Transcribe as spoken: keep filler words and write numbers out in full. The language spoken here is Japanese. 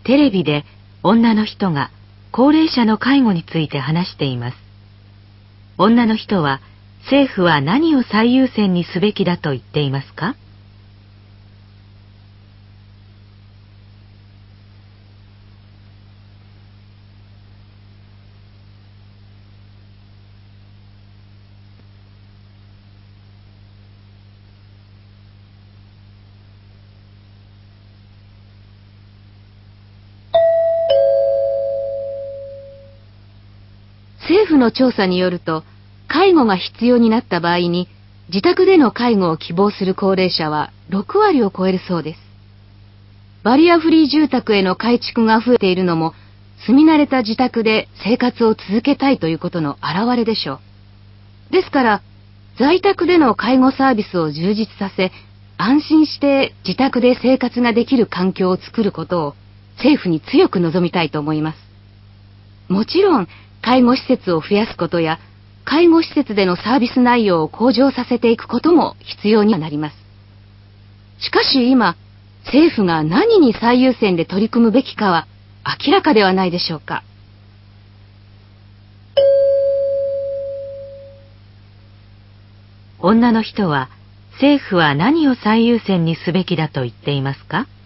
テレビで女の人が高齢者の介護について話しています。女の人は、政府は何を最優先にすべきだと言っていますか？ 政府の調査によると、介護が必要になった場合に、自宅での介護を希望する高齢者はろくわりを超えるそうです。バリアフリー住宅への改築が増えているのも、住み慣れた自宅で生活を続けたいということの表れでしょう。ですから、在宅での介護サービスを充実させ、安心して自宅で生活ができる環境を作ることを政府に強く望みたいと思います。もちろん、介護施設を増やすことや、介護施設でのサービス内容を向上させていくことも必要にはなります。しかし今、政府が何に最優先で取り組むべきかは明らかではないでしょうか。 女の人は、政府は何を最優先にすべきだと言っていますか？